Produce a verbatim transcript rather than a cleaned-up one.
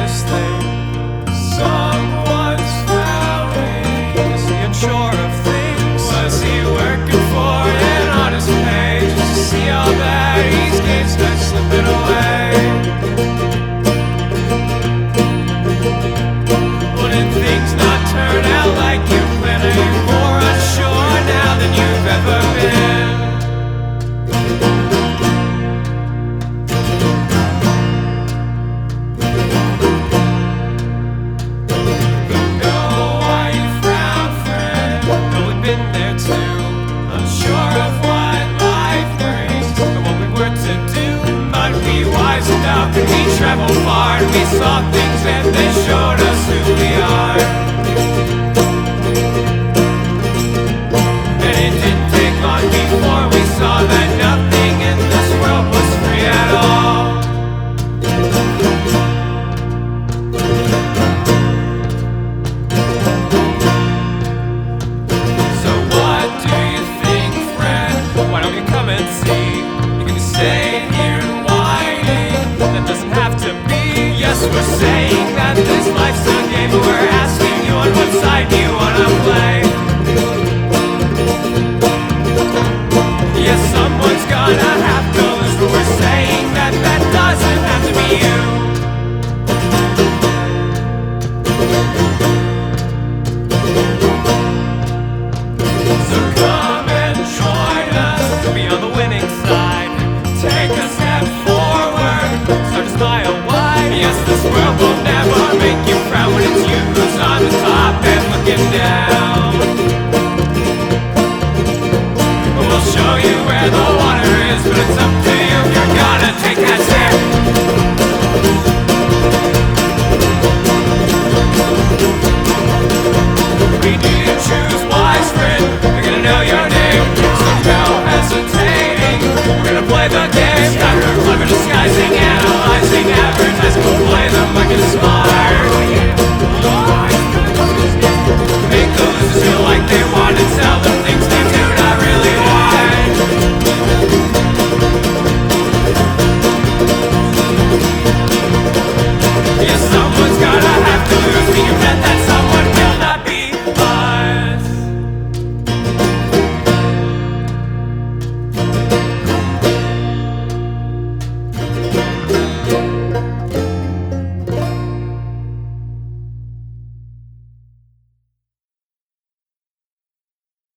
this thing someone's found me. Is he unsure of things? Was he working for an honest pay just to see all that he's gained start slipping away? Wouldn't things not turn out like you planned? Are you more unsure now than you've ever been? We traveled far and we saw things and they showed us who we are. And it didn't take long before we saw that nothing in this world was free at all. So what do you think, friend? Why don't you come and see? You can stay here and whining. That doesn't have to be. Yes, we're saying that this life's a game, but we're asking you on what side you wanna play.